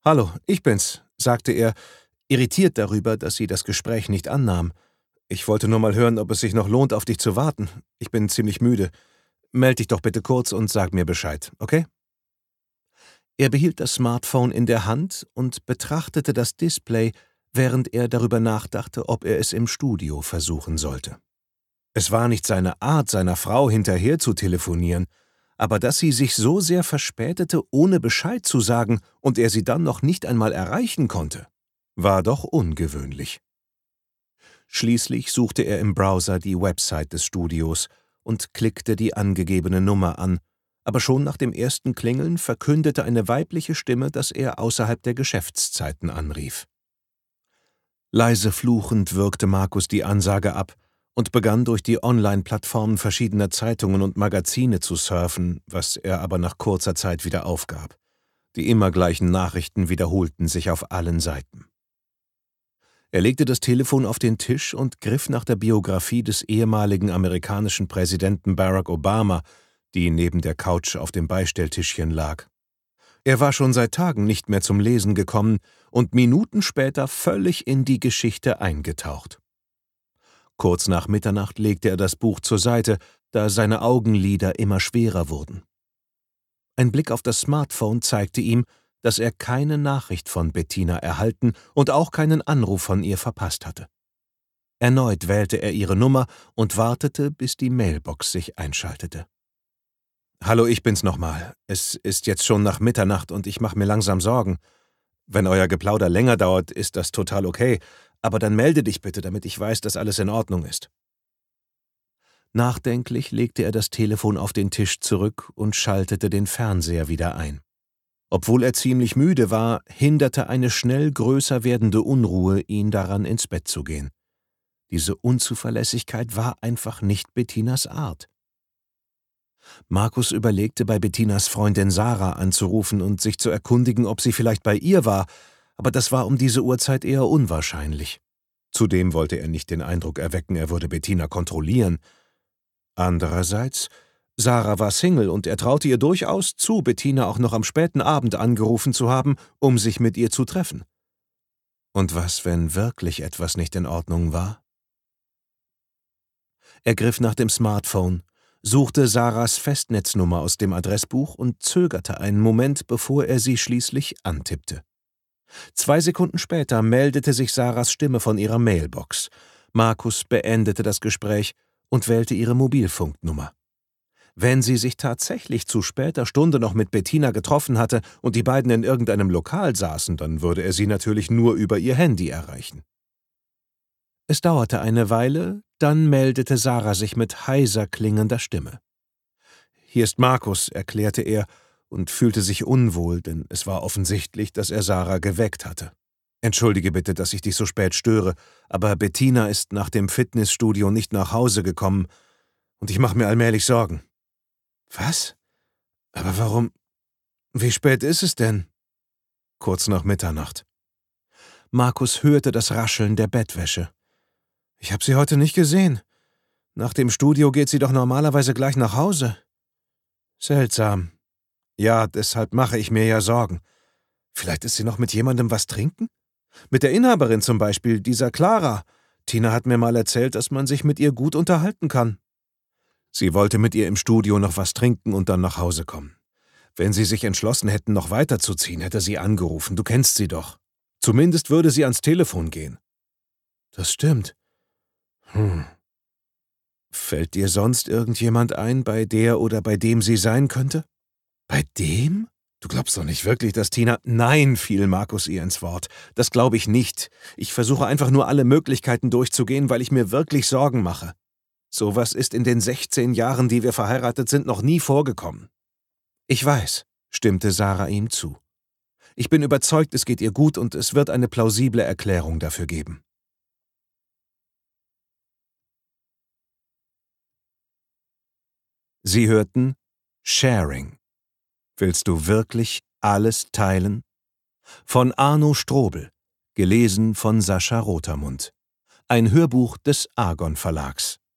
»Hallo, ich bin's«, sagte er, irritiert darüber, dass sie das Gespräch nicht annahm. »Ich wollte nur mal hören, ob es sich noch lohnt, auf dich zu warten. Ich bin ziemlich müde. Meld dich doch bitte kurz und sag mir Bescheid, okay?« Er behielt das Smartphone in der Hand und betrachtete das Display, während er darüber nachdachte, ob er es im Studio versuchen sollte. Es war nicht seine Art, seiner Frau hinterher zu telefonieren, aber dass sie sich so sehr verspätete, ohne Bescheid zu sagen, und er sie dann noch nicht einmal erreichen konnte, war doch ungewöhnlich. Schließlich suchte er im Browser die Website des Studios und klickte die angegebene Nummer an, aber schon nach dem ersten Klingeln verkündete eine weibliche Stimme, dass er außerhalb der Geschäftszeiten anrief. Leise fluchend würgte Markus die Ansage ab und begann durch die Online-Plattformen verschiedener Zeitungen und Magazine zu surfen, was er aber nach kurzer Zeit wieder aufgab. Die immer gleichen Nachrichten wiederholten sich auf allen Seiten. Er legte das Telefon auf den Tisch und griff nach der Biografie des ehemaligen amerikanischen Präsidenten Barack Obama, die neben der Couch auf dem Beistelltischchen lag. Er war schon seit Tagen nicht mehr zum Lesen gekommen und Minuten später völlig in die Geschichte eingetaucht. Kurz nach Mitternacht legte er das Buch zur Seite, da seine Augenlider immer schwerer wurden. Ein Blick auf das Smartphone zeigte ihm, dass er keine Nachricht von Bettina erhalten und auch keinen Anruf von ihr verpasst hatte. Erneut wählte er ihre Nummer und wartete, bis die Mailbox sich einschaltete. »Hallo, ich bin's nochmal. Es ist jetzt schon nach Mitternacht und ich mache mir langsam Sorgen. Wenn euer Geplauder länger dauert, ist das total okay, aber dann melde dich bitte, damit ich weiß, dass alles in Ordnung ist.« Nachdenklich legte er das Telefon auf den Tisch zurück und schaltete den Fernseher wieder ein. Obwohl er ziemlich müde war, hinderte eine schnell größer werdende Unruhe ihn daran, ins Bett zu gehen. Diese Unzuverlässigkeit war einfach nicht Bettinas Art. Markus überlegte, bei Bettinas Freundin Sarah anzurufen und sich zu erkundigen, ob sie vielleicht bei ihr war, aber das war um diese Uhrzeit eher unwahrscheinlich. Zudem wollte er nicht den Eindruck erwecken, er würde Bettina kontrollieren. Andererseits, Sarah war Single und er traute ihr durchaus zu, Bettina auch noch am späten Abend angerufen zu haben, um sich mit ihr zu treffen. Und was, wenn wirklich etwas nicht in Ordnung war? Er griff nach dem Smartphone, suchte Sarahs Festnetznummer aus dem Adressbuch und zögerte einen Moment, bevor er sie schließlich antippte. 2 Sekunden später meldete sich Sarahs Stimme von ihrer Mailbox. Markus beendete das Gespräch und wählte ihre Mobilfunknummer. Wenn sie sich tatsächlich zu später Stunde noch mit Bettina getroffen hatte und die beiden in irgendeinem Lokal saßen, dann würde er sie natürlich nur über ihr Handy erreichen. Es dauerte eine Weile, dann meldete Sarah sich mit heiser klingender Stimme. »Hier ist Markus«, erklärte er und fühlte sich unwohl, denn es war offensichtlich, dass er Sarah geweckt hatte. »Entschuldige bitte, dass ich dich so spät störe, aber Bettina ist nach dem Fitnessstudio nicht nach Hause gekommen und ich mache mir allmählich Sorgen.« »Was? Aber warum? Wie spät ist es denn?« »Kurz nach Mitternacht.« Markus hörte das Rascheln der Bettwäsche. »Ich habe sie heute nicht gesehen. Nach dem Studio geht sie doch normalerweise gleich nach Hause.« »Seltsam. Ja, deshalb mache ich mir ja Sorgen. Vielleicht ist sie noch mit jemandem was trinken? Mit der Inhaberin zum Beispiel, dieser Clara. Tina hat mir mal erzählt, dass man sich mit ihr gut unterhalten kann.« Sie wollte mit ihr im Studio noch was trinken und dann nach Hause kommen. Wenn sie sich entschlossen hätten, noch weiterzuziehen, hätte sie angerufen. Du kennst sie doch. Zumindest würde sie ans Telefon gehen. »Das stimmt. Fällt dir sonst irgendjemand ein, bei der oder bei dem sie sein könnte?« »Bei dem? Du glaubst doch nicht wirklich, dass Tina...« »Nein«, fiel Markus ihr ins Wort. »Das glaube ich nicht. Ich versuche einfach nur alle Möglichkeiten durchzugehen, weil ich mir wirklich Sorgen mache. Sowas ist in den 16 Jahren, die wir verheiratet sind, noch nie vorgekommen.« »Ich weiß«, stimmte Sarah ihm zu. »Ich bin überzeugt, es geht ihr gut und es wird eine plausible Erklärung dafür geben.« Sie hörten Sharing. Willst du wirklich alles teilen? Von Arno Strobel, gelesen von Sascha Rotermund. Ein Hörbuch des Argon Verlags.